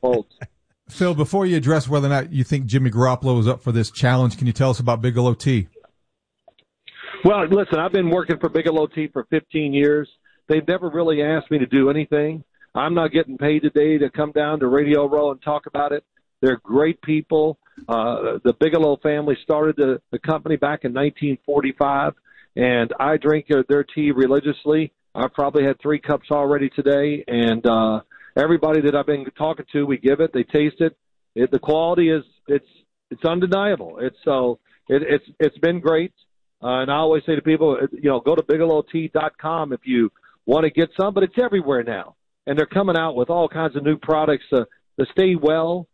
folks. Phil, before you address whether or not you think Jimmy Garoppolo is up for this challenge, can you tell us about Bigelow Tea? Well, listen, I've been working for Bigelow Tea for 15 years. They've never really asked me to do anything. I'm not getting paid today to come down to Radio Row and talk about it. They're great people. The Bigelow family started the company back in 1945, and I drink their tea religiously. I've probably had 3 cups already today, and everybody that I've been talking to, we give it, they taste it. The quality is it's undeniable. It's been great, and I always say to people, go to BigelowTea.com if you want to get some, but it's everywhere now, and they're coming out with all kinds of new products to stay well,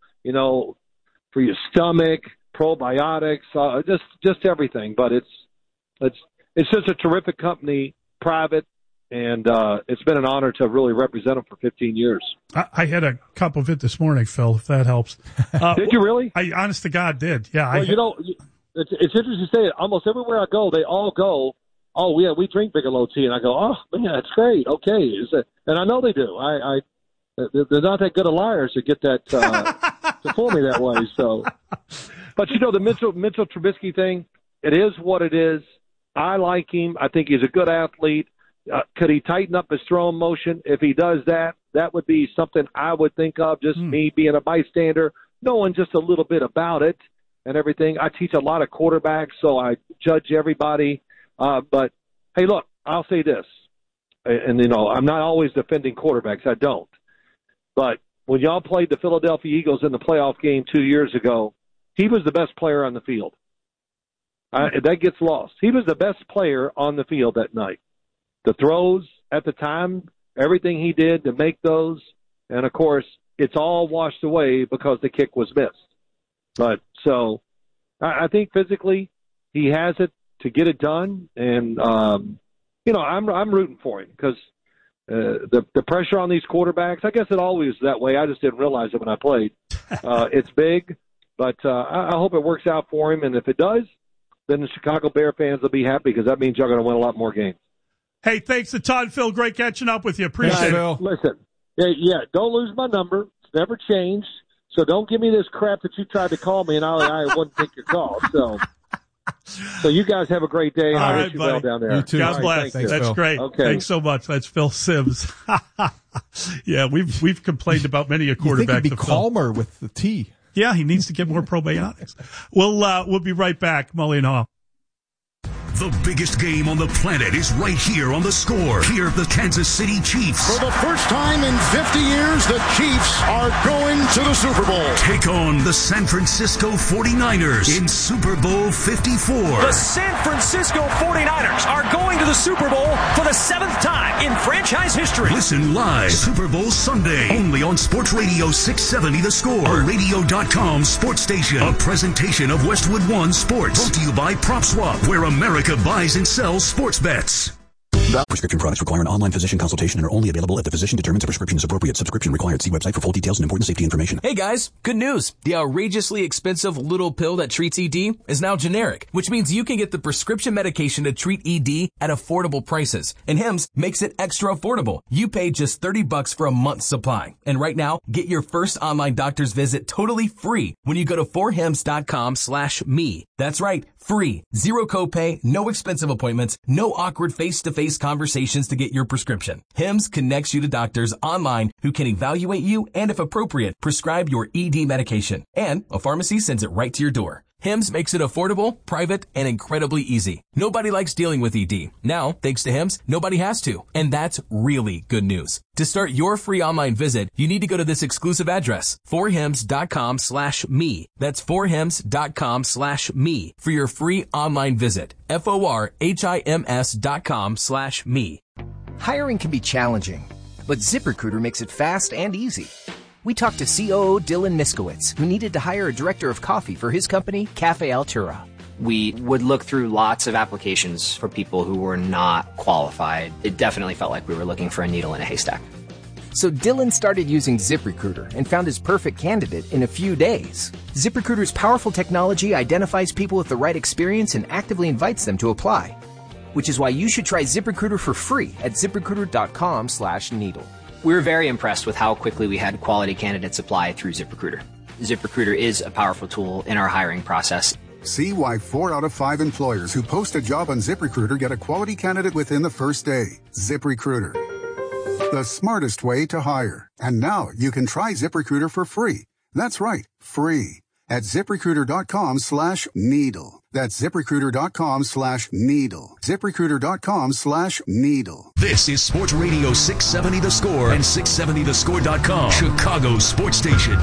for your stomach, probiotics, just everything. But it's just a terrific company, private. And it's been an honor to really represent them for 15 years. I had a cup of it this morning, Phil, if that helps. Did you really? I honest to God did. Yeah. Well, it's interesting to say it. Almost everywhere I go, they all go, oh, yeah, we drink Bigelow Tea. And I go, oh, man, that's great. Okay. And I know they do. They're not that good of liars to get that to fool me that way. So, but, the Mitchell Trubisky thing, it is what it is. I like him. I think he's a good athlete. Could he tighten up his throwing motion? If he does that, that would be something I would think of, just me being a bystander, knowing just a little bit about it and everything. I teach a lot of quarterbacks, so I judge everybody. But, hey, look, I'll say this, and, I'm not always defending quarterbacks. I don't. But when y'all played the Philadelphia Eagles in the playoff game 2 years ago, he was the best player on the field. That gets lost. He was the best player on the field that night. The throws at the time, everything he did to make those, and, of course, it's all washed away because the kick was missed. But so I think physically he has it to get it done, and, I'm rooting for him because the pressure on these quarterbacks, I guess it always is that way. I just didn't realize it when I played. It's big, but I hope it works out for him, and if it does, then the Chicago Bear fans will be happy because that means you're going to win a lot more games. Hey, thanks a ton, Phil. Great catching up with you. Appreciate it. Listen, don't lose my number. It's never changed. So don't give me this crap that you tried to call me, and I wouldn't take your call. So you guys have a great day. All right, wish you buddy. well down there. You too. God bless. Thanks, That's Phil. great. Okay. Thanks so much. That's Phil Simms. Yeah, we've complained about many a quarterback. You think he'd be calmer with the tea. Yeah, he needs to get more probiotics. We'll be right back. Mully and Haw. The biggest game on the planet is right here on The Score. Hear the Kansas City Chiefs. For the first time in 50 years, the Chiefs are going to the Super Bowl. Take on the San Francisco 49ers in Super Bowl 54. The San Francisco 49ers are going to the Super Bowl for the 7th time in franchise history. Listen live Super Bowl Sunday only on Sports Radio 670 The Score, a radio.com sports station. A presentation of Westwood One Sports. Brought to you by PropSwap, where America buys and sells sports bets. Prescription products require an online physician consultation and are only available if the physician determines a prescription is appropriate. Subscription required. See website for full details and important safety information. Hey guys, good news. The outrageously expensive little pill that treats ED is now generic, which means you can get the prescription medication to treat ED at affordable prices. And Hims makes it extra affordable. You pay just $30 for a month's supply. And right now, get your first online doctor's visit totally free when you go to forhims.com/me. That's right, free. Zero copay, no expensive appointments, no awkward face-to-face conversations to get your prescription. Hims connects you to doctors online who can evaluate you and, if appropriate, prescribe your ED medication. And a pharmacy sends it right to your door. Hims makes it affordable, private, and incredibly easy. Nobody likes dealing with ED. Now, thanks to Hims, nobody has to. And that's really good news. To start your free online visit, you need to go to this exclusive address, forhims.com/me. That's forhims.com/me for your free online visit. forhims.com/me. Hiring can be challenging, but ZipRecruiter makes it fast and easy. We talked to COO Dylan Miskowitz, who needed to hire a director of coffee for his company, Cafe Altura. We would look through lots of applications for people who were not qualified. It definitely felt like we were looking for a needle in a haystack. So Dylan started using ZipRecruiter and found his perfect candidate in a few days. ZipRecruiter's powerful technology identifies people with the right experience and actively invites them to apply. Which is why you should try ZipRecruiter for free at ZipRecruiter.com/needle. We were very impressed with how quickly we had quality candidate supply through ZipRecruiter. ZipRecruiter is a powerful tool in our hiring process. See why 4 out of 5 employers who post a job on ZipRecruiter get a quality candidate within the first day. ZipRecruiter, the smartest way to hire. And now you can try ZipRecruiter for free. That's right, free. At ZipRecruiter.com/needle. That's ZipRecruiter.com/needle. ZipRecruiter.com/needle. This is Sports Radio 670 The Score and 670thescore.com, Chicago's sports station.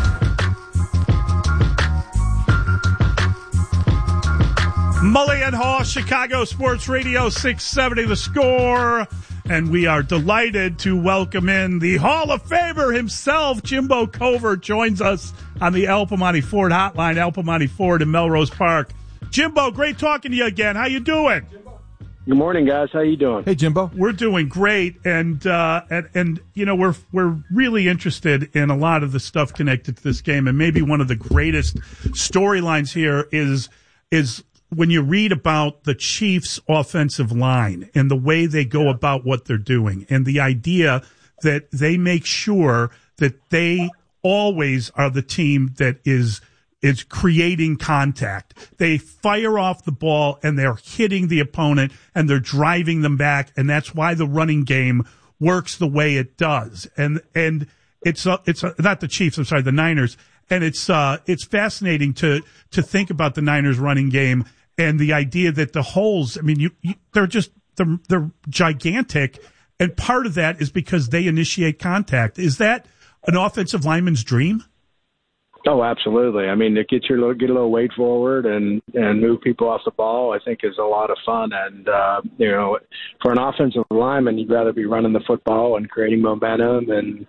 Mully and Haw, Chicago Sports Radio 670 The Score. And we are delighted to welcome in the Hall of Famer himself. Jimbo Covert joins us on the El Piemonte Ford hotline, El Piemonte Ford in Melrose Park. Jimbo, great talking to you again. How you doing? Good morning, guys. How you doing? Hey, Jimbo. We're doing great, and you know, we're really interested in a lot of the stuff connected to this game, and maybe one of the greatest storylines here is when you read about the Chiefs' offensive line and the way they go about what they're doing, and the idea that they make sure that they always are the team that is creating contact. They fire off the ball and they're hitting the opponent and they're driving them back, and that's why the running game works the way it does. And it's not the Chiefs, I'm sorry, the Niners. And it's fascinating to think about the Niners running game and the idea that the holes, I mean, they're gigantic, and part of that is because they initiate contact. Is that an offensive lineman's dream? Oh, absolutely. I mean, to get a little weight forward and move people off the ball, I think is a lot of fun. And, you know, for an offensive lineman, you'd rather be running the football and creating momentum and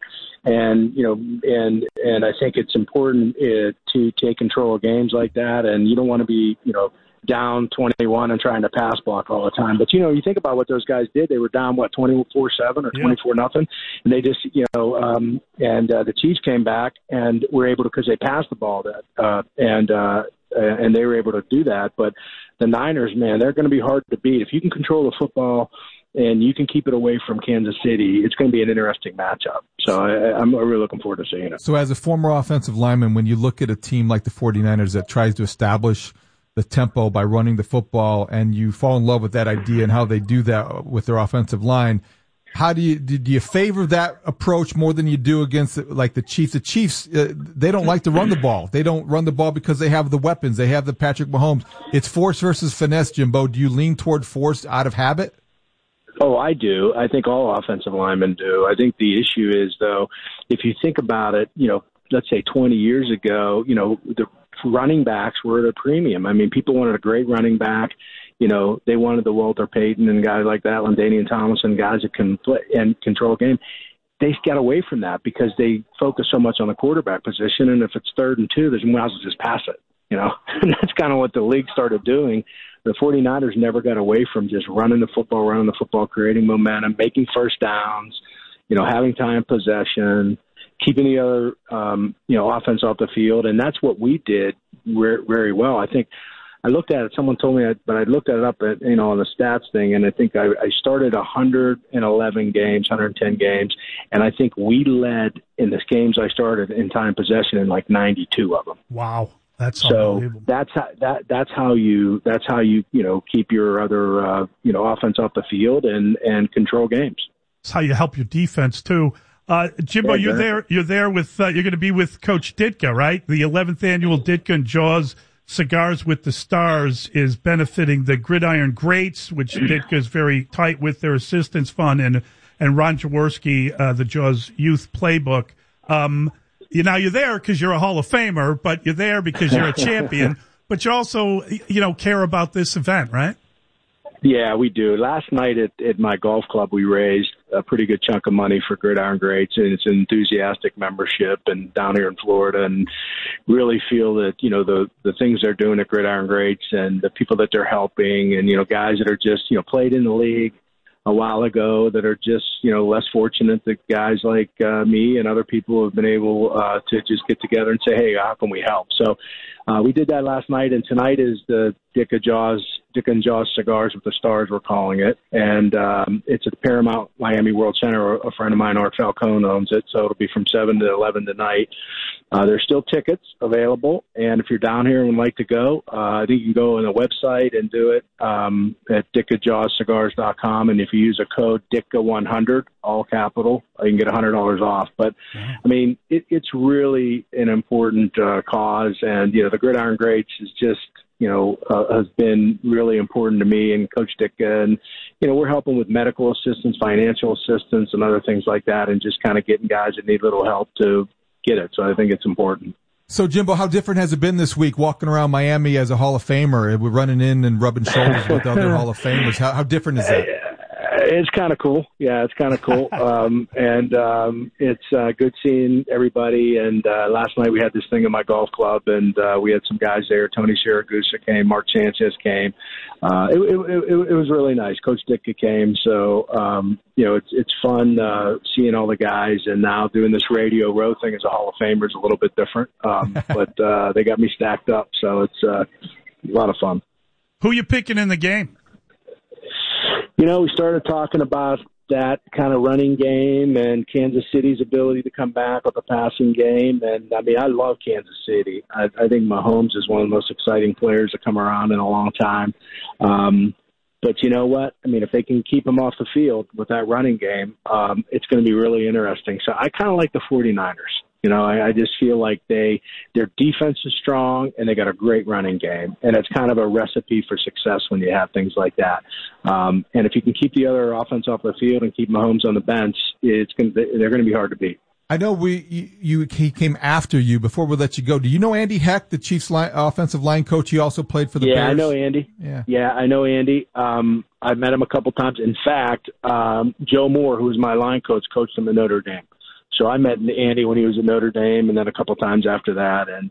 you know, and I think it's important to take control of games like that. And you don't want to be, you know, down 21 and trying to pass block all the time. But, you know, you think about what those guys did. They were down, 24-7 or 24-0. And they just, you know, the Chiefs came back and were able to, because they passed the ball and they were able to do that. But the Niners, man, they're going to be hard to beat. If you can control the football and you can keep it away from Kansas City, it's going to be an interesting matchup. So I'm really looking forward to seeing it. So as a former offensive lineman, when you look at a team like the 49ers that tries to establish the tempo by running the football, and you fall in love with that idea and how they do that with their offensive line, how do you favor that approach more than you do against like the Chiefs? The Chiefs, they don't like to run the ball. They don't run the ball because they have the weapons. They have the Patrick Mahomes. It's force versus finesse, Jimbo. Do you lean toward force out of habit? Oh, I do. I think all offensive linemen do. I think the issue is, though, if you think about it, you know, let's say 20 years ago, you know, the running backs were at a premium. I mean, people wanted a great running back. You know, they wanted the Walter Payton and guys like that, LaDainian Tomlinson, guys that can play and control a game. They got away from that because they focus so much on the quarterback position. And if it's 3rd and 2, there's might as well just pass it, you know. And that's kind of what the league started doing. The 49ers never got away from just running the football, creating momentum, making first downs, you know, having time possession, keeping the other, you know, offense off the field. And that's what we did very well. I think I looked at it, someone told me, but I looked it up at, you know, on the stats thing. And I think I started 111 games, 110 games. And I think we led in the games I started in time possession in like 92 of them. Wow. That's so that's how you you know, keep your other, you know, offense off the field and control games. That's how you help your defense too. Jimbo, yeah, you're there with, you're going to be with Coach Ditka, right? The 11th annual Ditka and Jaws Cigars with the Stars is benefiting the Gridiron Greats, which Ditka is very tight with, their assistance fund, and Ron Jaworski, the Jaws Youth Playbook. You're there because you're a Hall of Famer, but you're there because you're a champion, but you also, you know, care about this event, right? Yeah, we do. Last night at my golf club, we raised a pretty good chunk of money for Gridiron Greats, and it's an enthusiastic membership and down here in Florida, and really feel that, you know, the things they're doing at Gridiron Greats and the people that they're helping, and, you know, guys that are just, you know, played in the league a while ago that are just, you know, less fortunate, that guys like me and other people have been able to just get together and say, hey, how can we help? So we did that last night, and tonight is the Dick and Jaws Cigars with the Stars, we're calling it. And it's at the Paramount Miami World Center. A friend of mine, Art Falcone, owns it, so it'll be from 7 to 11 tonight. There's still tickets available, and if you're down here and would like to go, I think you can go on the website and do it at dickajawscigars.com, and if you use a code DICKA100, all capital, you can get $100 off. But, I mean, it's really an important cause, and, the Gridiron Greats is just, has been really important to me and Coach Ditka. And, we're helping with medical assistance, financial assistance, and other things like that, and just kind of getting guys that need a little help to get it. So I think it's important. So, Jimbo, how different has it been this week walking around Miami as a Hall of Famer? We're running in and rubbing shoulders with other Hall of Famers. How different is that? It's kind of cool. Yeah, it's kind of cool. It's good seeing everybody. And last night we had this thing in my golf club, and we had some guys there. Tony Siragusa came. Mark Sanchez came. It was really nice. Coach Ditka came. So, it's fun seeing all the guys. And now doing this Radio Row thing as a Hall of Famer is a little bit different. But they got me stacked up. So it's a lot of fun. Who you picking in the game? We started talking about that kind of running game and Kansas City's ability to come back with the passing game. And, I love Kansas City. I think Mahomes is one of the most exciting players to come around in a long time. But you know what? If they can keep him off the field with that running game, it's going to be really interesting. So I kind of like the 49ers. I just feel like their defense is strong and they got a great running game, and it's kind of a recipe for success when you have things like that. And if you can keep the other offense off the field and keep Mahomes on the bench, they're going to be hard to beat. I know he came after you. Before we let you go, do you know Andy Heck, the Chiefs offensive line coach? He also played for the Bears. Yeah, I know Andy. Yeah, I know Andy. I've met him a couple times. In fact, Joe Moore, who was my line coach, coached him at Notre Dame. So I met Andy when he was at Notre Dame, and then a couple times after that. And,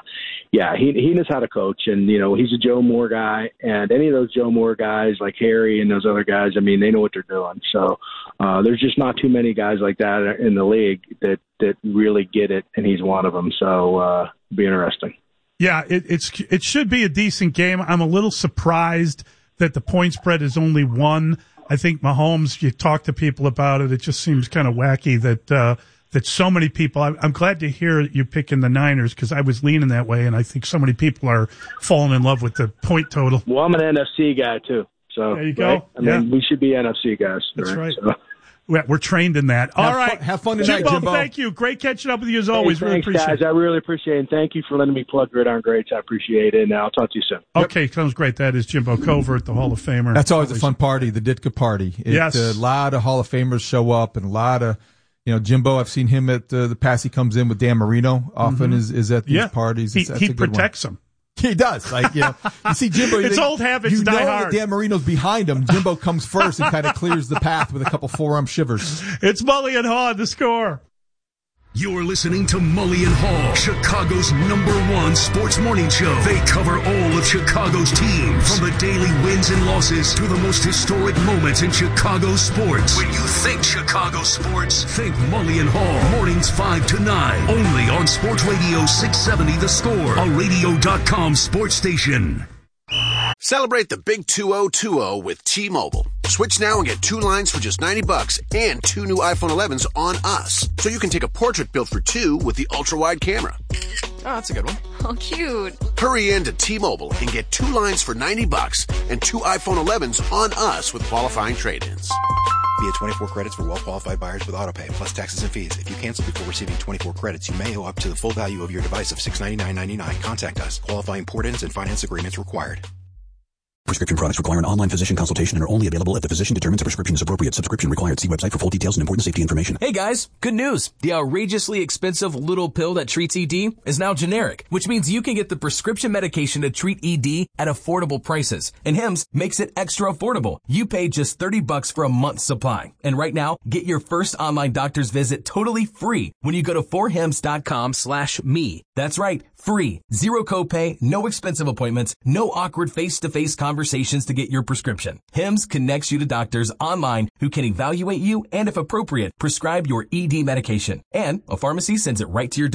he knows how to coach. And, he's a Joe Moore guy. And any of those Joe Moore guys, like Harry and those other guys, they know what they're doing. So there's just not too many guys like that in the league that really get it, and he's one of them. So it'll be interesting. Yeah, it should be a decent game. I'm a little surprised that the point spread is only 1. I think Mahomes, you talk to people about it, it just seems kind of wacky that so many people, I'm glad to hear you picking the Niners because I was leaning that way, and I think so many people are falling in love with the point total. Well, I'm an NFC guy, too. So there you go. Right? We should be NFC guys. That's right. So. We're trained in that. All right. Have fun tonight, Jimbo. Thank you. Great catching up with you as always. Thanks, really appreciate guys. it. I really appreciate it. And thank you for letting me plug Gridiron Greats. I appreciate it. And I'll talk to you soon. Okay, sounds great. That is Jimbo Covert, the Hall of Famer. That's always a fun party, the Ditka party. Yes. A lot of Hall of Famers show up, and a lot of, Jimbo, I've seen him at the pass he comes in with Dan Marino often is at these parties. He protects them. He does. You see Jimbo. It's old habits die hard. That Dan Marino's behind him. Jimbo comes first and kind of clears the path with a couple forearm shivers. It's Mully and Haw, The Score. You're listening to Mully and Haw, Chicago's #1 sports morning show. They cover all of Chicago's teams, from the daily wins and losses to the most historic moments in Chicago sports. When you think Chicago sports, think Mully and Haw. Mornings 5 to 9, only on Sports Radio 670 The Score, a radio.com sports station. Celebrate the big 2020 with T-Mobile. Switch now and get 2 lines for just $90 and 2 new iPhone 11s on us. So you can take a portrait built for 2 with the ultra-wide camera. Oh, that's a good one. Oh, cute. Hurry in to T-Mobile and get 2 lines for $90 and 2 iPhone 11s on us with qualifying trade-ins. Via 24 credits for well-qualified buyers with AutoPay, plus taxes and fees. If you cancel before receiving 24 credits, you may owe up to the full value of your device of $699.99. Contact us. Qualifying port-ins and finance agreements required. Prescription products require an online physician consultation and are only available if the physician determines a prescription is appropriate. Subscription required. See website for full details and important safety information. Hey guys, good news. The outrageously expensive little pill that treats ED is now generic, which means you can get the prescription medication to treat ED at affordable prices. And Hims makes it extra affordable. You pay just $30 for a month's supply. And right now, get your first online doctor's visit totally free when you go to forhims.com/me. That's right. Free. Zero copay, no expensive appointments, no awkward face-to-face conversations to get your prescription. Hims connects you to doctors online who can evaluate you and, if appropriate, prescribe your ED medication. And a pharmacy sends it right to your door.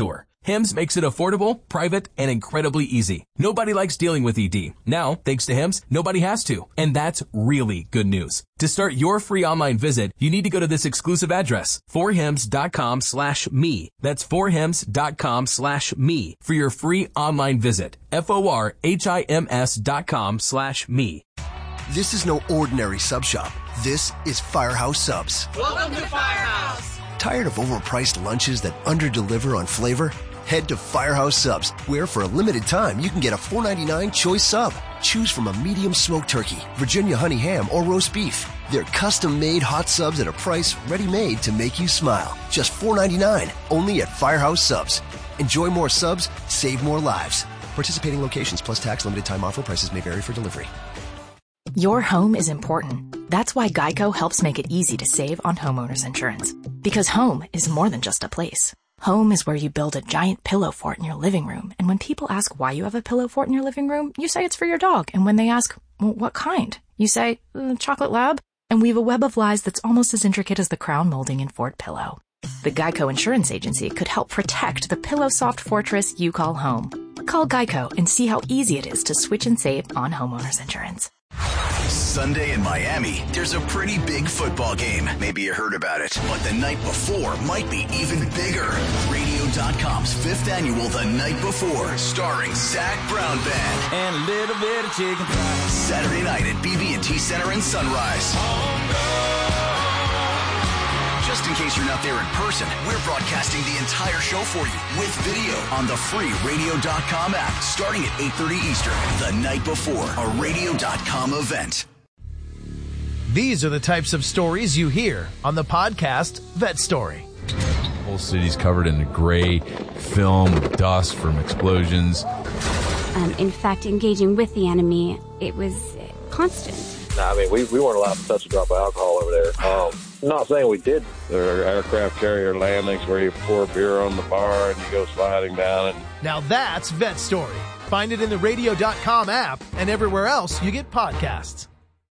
HIMS makes it affordable, private, and incredibly easy. Nobody likes dealing with ED. Now, thanks to HIMS, nobody has to. And that's really good news. To start your free online visit, you need to go to this exclusive address, forhims.com/me. That's forhims.com/me for your free online visit. forhims.com/me. This is no ordinary sub shop. This is Firehouse Subs. Welcome to Firehouse. Tired of overpriced lunches that underdeliver on flavor? Head to Firehouse Subs, where for a limited time you can get a $4.99 choice sub. Choose from a medium smoked turkey, Virginia honey ham, or roast beef. They're custom-made hot subs at a price ready-made to make you smile. Just $4.99, only at Firehouse Subs. Enjoy more subs, save more lives. Participating locations plus tax, limited time offer. Prices may vary for delivery. Your home is important. That's why Geico helps make it easy to save on homeowners insurance. Because home is more than just a place. Home is where you build a giant pillow fort in your living room. And when people ask why you have a pillow fort in your living room, you say it's for your dog. And when they ask, well, what kind? You say, chocolate lab. And weave a web of lies that's almost as intricate as the crown molding in Fort Pillow. The Geico Insurance Agency could help protect the pillow soft fortress you call home. Call Geico and see how easy it is to switch and save on homeowners insurance. Sunday in Miami, there's a pretty big football game. Maybe you heard about it, but the night before might be even bigger. Radio.com's 5th annual The Night Before, starring Zach Brown Band. And a little bit of chicken fries. Saturday night at BB&T Center in Sunrise. Just in case you're not there in person, we're broadcasting the entire show for you with video on the free Radio.com app starting at 8:30 Eastern. The Night Before, a Radio.com event. These are the types of stories you hear on the podcast Vet Story. The whole city's covered in a gray film with dust from explosions. In fact, engaging with the enemy, it was constant. I mean, we weren't allowed to touch a drop of alcohol over there. I'm not saying we did. There are aircraft carrier landings where you pour beer on the bar and you go sliding down it. Now that's Vet Story. Find it in the Radio.com app and everywhere else you get podcasts.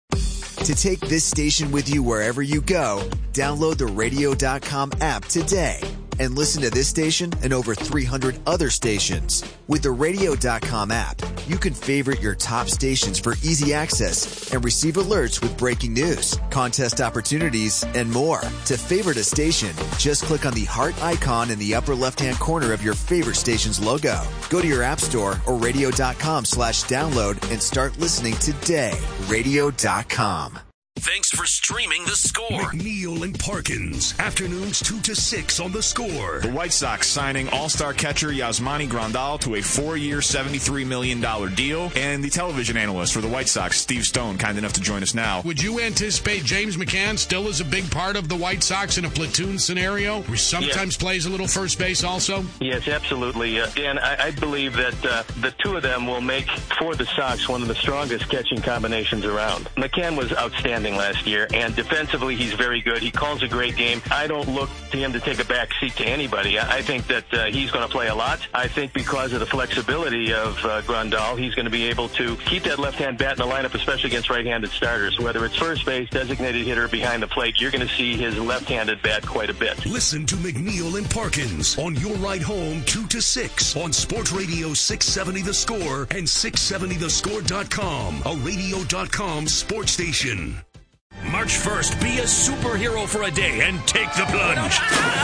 To take this station with you wherever you go, download the Radio.com app today and listen to this station and over 300 other stations. With the Radio.com app, you can favorite your top stations for easy access and receive alerts with breaking news, contest opportunities, and more. To favorite a station, just click on the heart icon in the upper left-hand corner of your favorite station's logo. Go to your app store or radio.com/download and start listening today. Radio.com. Thanks for streaming The Score. McNeil and Parkins. Afternoons 2 to 6 on The Score. The White Sox signing all-star catcher Yasmani Grandal to a 4-year, $73 million deal. And the television analyst for the White Sox, Steve Stone, kind enough to join us now. Would you anticipate James McCann still is a big part of the White Sox in a platoon scenario? Where he sometimes plays a little first base also? Yes, absolutely. Dan, I believe that the two of them will make, for the Sox, one of the strongest catching combinations around. McCann was outstanding last year, and defensively he's very good. He calls a great game. I don't look to him to take a back seat to anybody. I think that he's going to play a lot. I think because of the flexibility of Grandal, he's going to be able to keep that left-hand bat in the lineup, especially against right-handed starters. Whether it's first base, designated hitter, behind the plate, you're going to see his left-handed bat quite a bit. Listen to McNeil and Parkins on your ride home 2 to 6 on Sports Radio 670 The Score and 670thescore.com, a Radio.com sports station. March 1st, be a superhero for a day and take the plunge.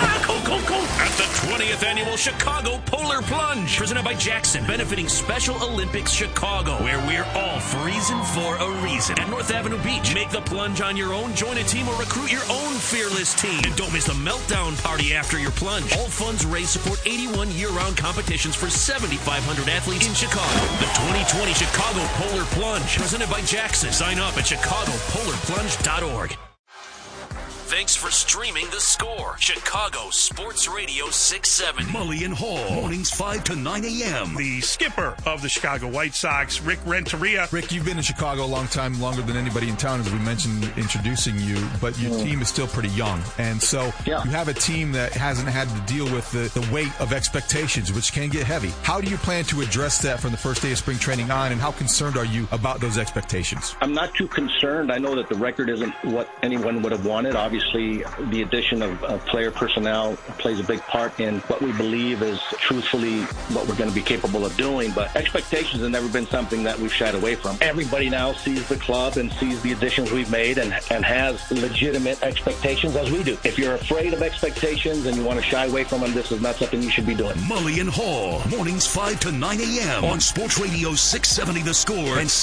At the 20th Annual Chicago Polar Plunge, presented by Jackson, benefiting Special Olympics Chicago, where we're all freezing for a reason. At North Avenue Beach, make the plunge on your own, join a team, or recruit your own fearless team. And don't miss the meltdown party after your plunge. All funds raised support 81 year-round competitions for 7,500 athletes in Chicago. The 2020 Chicago Polar Plunge, presented by Jackson. Sign up at chicagopolarplunge.org. Thanks for streaming The Score. Chicago Sports Radio 670. Mully and Hall. Mornings 5 to 9 a.m. The skipper of the Chicago White Sox, Rick Renteria. Rick, you've been in Chicago a long time, longer than anybody in town, as we mentioned introducing you, but your team is still pretty young. And so you have a team that hasn't had to deal with the weight of expectations, which can get heavy. How do you plan to address that from the first day of spring training on, and how concerned are you about those expectations? I'm not too concerned. I know that the record isn't what anyone would have wanted, obviously. Obviously, the addition of player personnel plays a big part in what we believe is truthfully what we're going to be capable of doing. But expectations have never been something that we've shied away from. Everybody now sees the club and sees the additions we've made and has legitimate expectations as we do. If you're afraid of expectations and you want to shy away from them, this is not something you should be doing. Mully and Hall, mornings 5 to 9 a.m. on Sports Radio 670 The Score and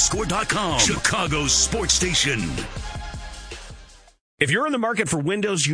670thescore.com. Chicago's sports station. If you're in the market for windows,